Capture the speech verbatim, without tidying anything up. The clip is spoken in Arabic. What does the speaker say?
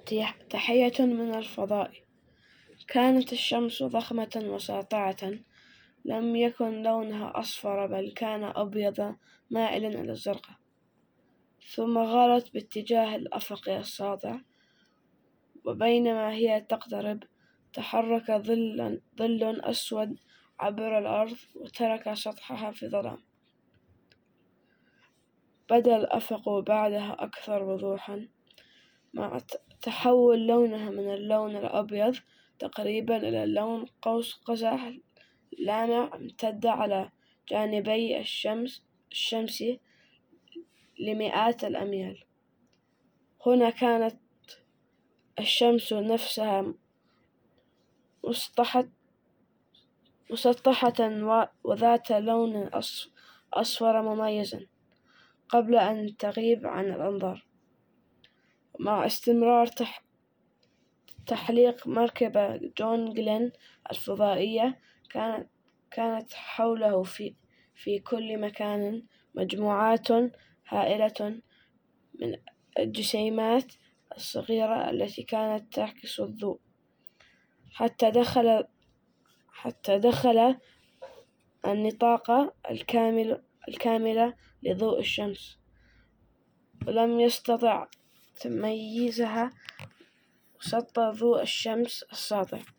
تحية من الفضاء. كانت الشمس ضخمة وساطعة، لم يكن لونها أصفر بل كان أبيض مائلا إلى الزرقاء، ثم غارت باتجاه الأفق الساطع، وبينما هي تقترب تحرك ظل, ظل أسود عبر الأرض وترك سطحها في ظلام. بدا الأفق بعدها أكثر وضوحا، مع تحول لونها من اللون الأبيض تقريبا إلى لون قوس قزح لامع امتد على جانبي الشمس الشمسي لمئات الأميال. هنا كانت الشمس نفسها مسطحة وذات لون أصفر مميز قبل أن تغيب عن الأنظار. مع استمرار تح... تحليق مركبة جون جلين الفضائية، كانت كانت حوله في في كل مكان مجموعات هائلة من الجسيمات الصغيرة التي كانت تعكس الضوء، حتى دخل حتى دخل النطاق الكامل الكامل لضوء الشمس، ولم يستطع تمييزها وسط ضوء الشمس الساطع.